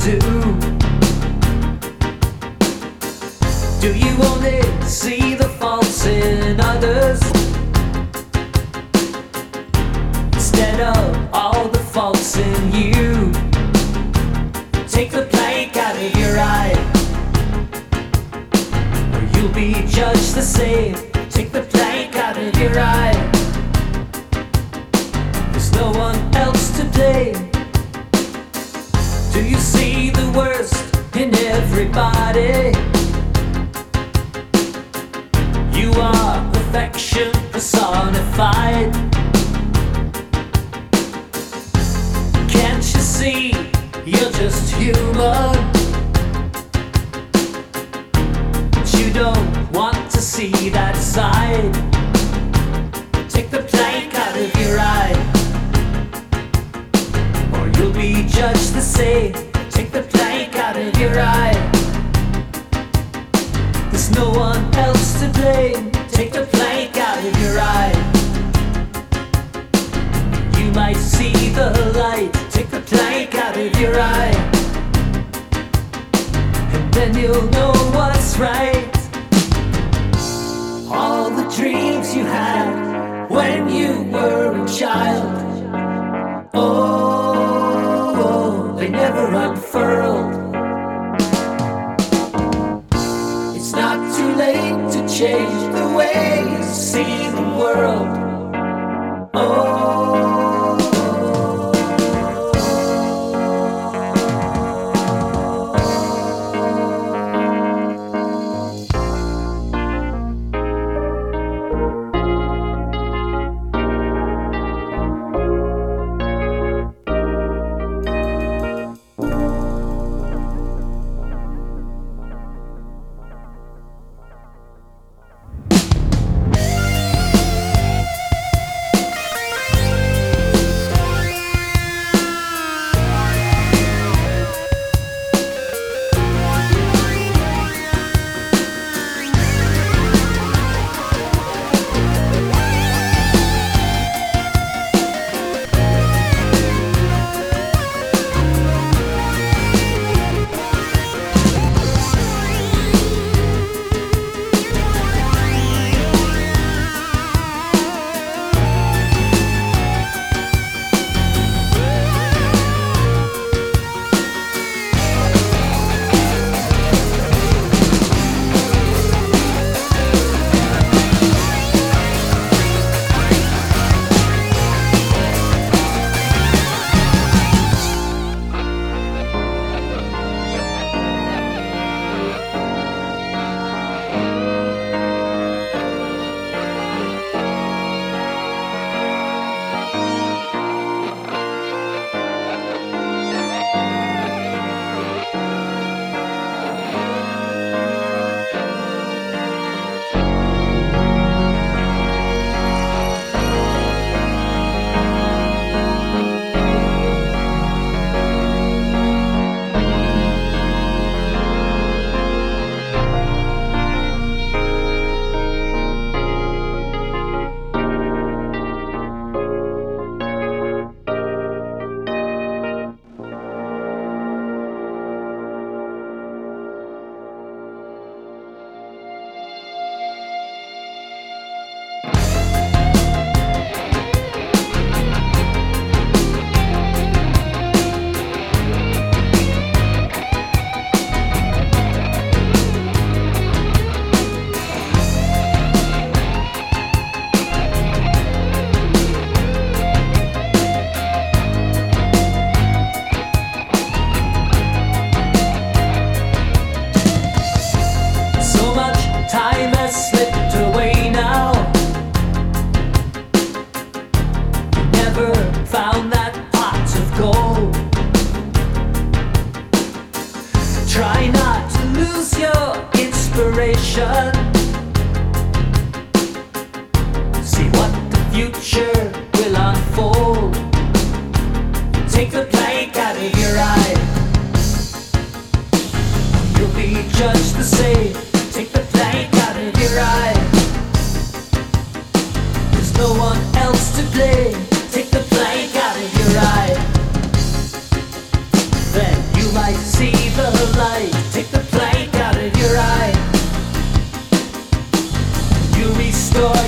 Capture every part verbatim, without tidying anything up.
do? Do you only see the faults in others instead of all the faults in you? Take the plank out of your eye, or you'll be judged the same. Take the plank out of your eye. There's no one else to blame. Do you see the worst in everybody? You are perfection personified. Can't you see you're just human? But you don't want to see that side. Take the plank out of your eye, or you'll be judged the same. Take the plank out of your eye. There's no one else to blame. Take the plank out of your eye. You might see the light. Take the plank out of your eye, and then you'll know what's right. All the dreams you had when you were a child, oh, they never unfurled. It's not too late to change the way you see the world. Oh,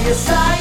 your side.